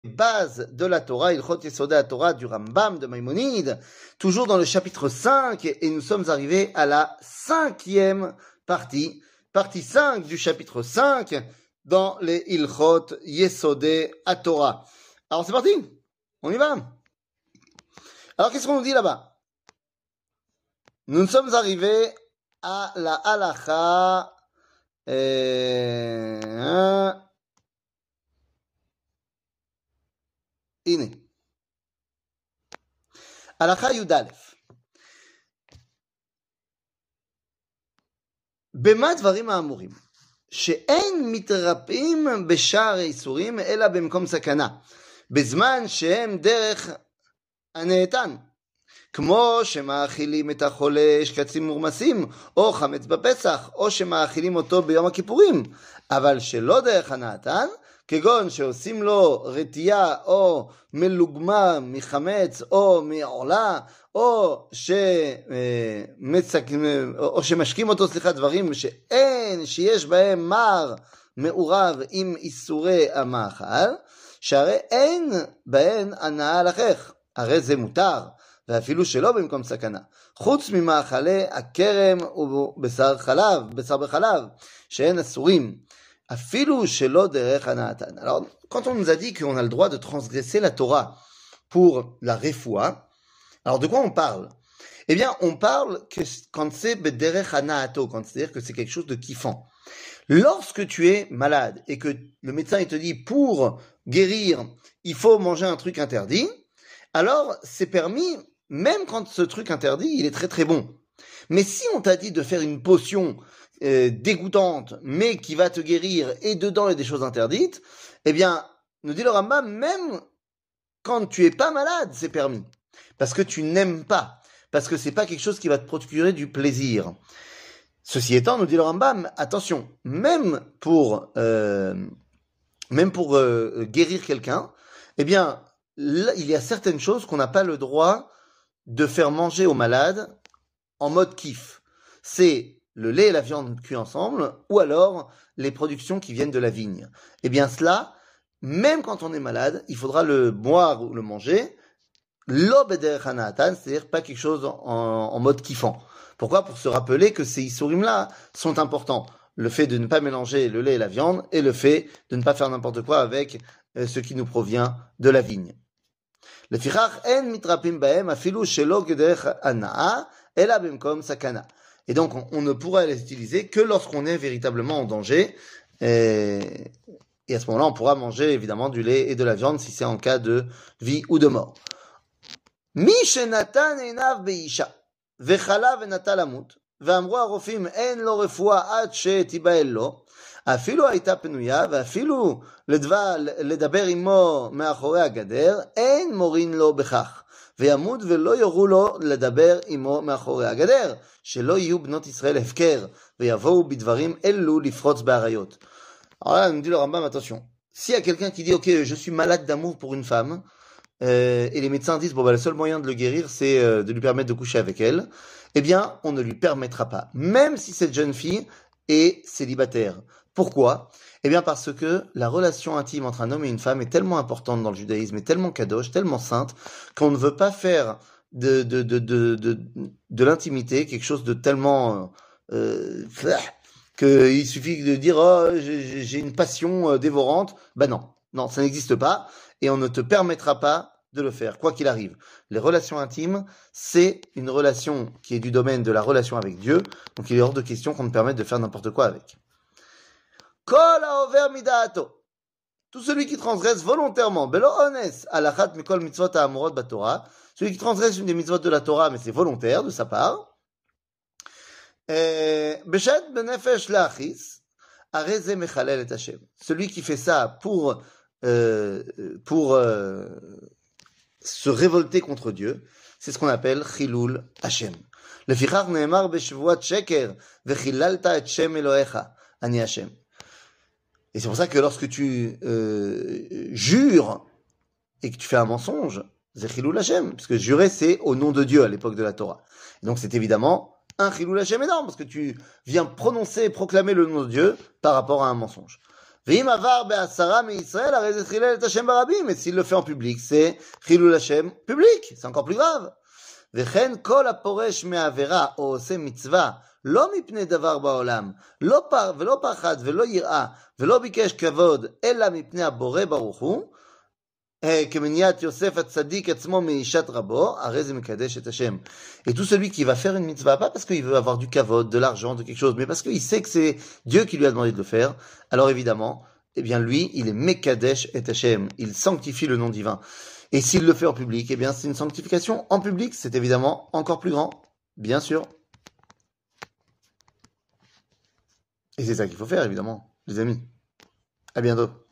Base de la Torah, Ilchot Yesodei Torah du Rambam de Maïmonide, toujours dans le chapitre 5, et nous sommes arrivés à la 5e partie 5 du chapitre 5, dans les Ilchot Yesodei Torah. Alors c'est parti, on y va. Alors qu'est-ce qu'on nous dit là-bas? Nous sommes arrivés à la halakha הנה. הלכה י"א. במה דברים האמורים? שאין מתרפאים בשער האיסורים אלא במקום סכנה, בזמן שהם דרך הנאתן. כמו שמאכילים את החולה שקצים מורמסים, או חמץ בפסח, או שמאכילים אותו ביום הכיפורים, אבל שלא דרך הנאתן, כגון שעושים לו רטייה או מלוגמה מחמץ או מעולה, או שמשקים אותו, דברים שיש בהם מר מעורב עם איסורי המאכל, שהרי אין בהן הנאה לכך, הרי זה מותר, ואפילו שלא במקום סכנה, חוץ ממאכלי הכרם ובשר בחלב, שהן אסורים, אפילו שלא דרך הנאתן. Alors, quand on nous a dit qu'on a le droit de transgresser la Torah pour la refoua, alors de quoi on parle? Eh bien, on parle que quand c'est bederech hanaato, c'est-à-dire que c'est quelque chose de kiffant. Lorsque tu es malade et que le médecin il te dit pour guérir, il faut manger un truc interdit, alors c'est permis, même quand ce truc interdit, il est très très bon. Mais si on t'a dit de faire une potion dégoûtante, mais qui va te guérir, et dedans il y a des choses interdites, eh bien, nous dit le Rambam, même quand tu es pas malade, c'est permis. Parce que tu n'aimes pas. Parce que c'est pas quelque chose qui va te procurer du plaisir. Ceci étant, nous dit le Rambam, attention, même pour guérir quelqu'un, eh bien, là, il y a certaines choses qu'on n'a pas le droit de faire manger aux malades en mode kiff. C'est le lait et la viande cuits ensemble, ou alors les productions qui viennent de la vigne. Eh bien cela, même quand on est malade, il faudra le boire ou le manger, lo bederech hanatan, c'est-à-dire pas quelque chose en mode kiffant. Pourquoi? Pour se rappeler que ces isurim-là sont importants. Le fait de ne pas mélanger le lait et la viande, et le fait de ne pas faire n'importe quoi avec ce qui nous provient de la vigne. לפיכך אין מתרפים בהם אפילו שלא כדרך הנאה, אלא במקום סכנה. Et donc, on ne pourra les utiliser que lorsqu'on est véritablement en danger. Et à ce moment-là, on pourra manger évidemment du lait et de la viande si c'est en cas de vie ou de mort. Mi shenatan einav beisha, vechala venata lamut, ואמרו הרופאים אין לו רפואה עד שתיבהל לו, אפילו הייתה פנויה, ואפילו לדבר עמו מאחורי הגדר, אין מורין לו בכך. וימות ולא יורו לו לדבר עמו מאחורי הגדר, שלא יהיו בנות ישראל הפקר, ויבואו בדברים אלו לפרוץ באריות. Alors là, nous dit le Rambam, attention, s'il y a quelqu'un qui dit, ok, je suis malade d'amour pour une femme, et les médecins disent, bon, bah, le seul moyen de le guérir, c'est de lui permettre de coucher avec elle, eh bien, on ne lui permettra pas, même si cette jeune fille est célibataire. Pourquoi? Eh bien parce que la relation intime entre un homme et une femme est tellement importante dans le judaïsme, est tellement kadosh, tellement sainte, qu'on ne veut pas faire de l'intimité quelque chose de tellement qu'il suffit de dire oh, j'ai une passion dévorante. Ben non, ça n'existe pas et on ne te permettra pas de le faire, quoi qu'il arrive. Les relations intimes, c'est une relation qui est du domaine de la relation avec Dieu, donc il est hors de question qu'on te permette de faire n'importe quoi avec. Kol haover midaato. Tout celui qui transgresse volontairement, belo ones, alachat mikol mitzvot ha'amurot batorah, celui qui transgresse une des mitzvot de la Torah, mais c'est volontaire de sa part, beshet benefesh la'achis, arei ze mechalel et Hashem. Celui qui fait ça pour se révolter contre Dieu, c'est ce qu'on appelle chilul Hashem. Lefichach ne'emar b'shvuat sheker, vechilalta et Shem Elohecha, ani Hashem. Et c'est pour ça que lorsque tu jures et que tu fais un mensonge, c'est chilul Hashem, parce que jurer c'est au nom de Dieu à l'époque de la Torah. Et donc c'est évidemment un chilul Hashem énorme, parce que tu viens proclamer le nom de Dieu par rapport à un mensonge. Ve'im avar be'asara mi'Israël, arei ze chilel et Hashem barabim. Et s'il le fait en public, c'est chilul Hashem public. C'est encore plus grave. וכן כל הפורש מעבירה או עושה מצווה לא מפני דבר בעולם, ולא פחד ולא יראה ולא ביקש כבוד, אלא מפני הבורא ברוך הוא, כמניעת יוסף הצדיק עצמו מאישת רבו, הרי זה מקדש את השם. Et tout celui qui va faire une mitzvah, pas parce qu'il veut avoir du kavod, de l'argent, de quelque chose, mais parce qu'il sait que c'est Dieu qui lui a demandé de le faire, alors évidemment, eh bien lui, il est mekadesh et Hashem, il sanctifie le nom divin. Et s'il le fait en public, eh bien c'est une sanctification en public, c'est évidemment encore plus grand, bien sûr. Et c'est ça qu'il faut faire, évidemment, les amis. À bientôt.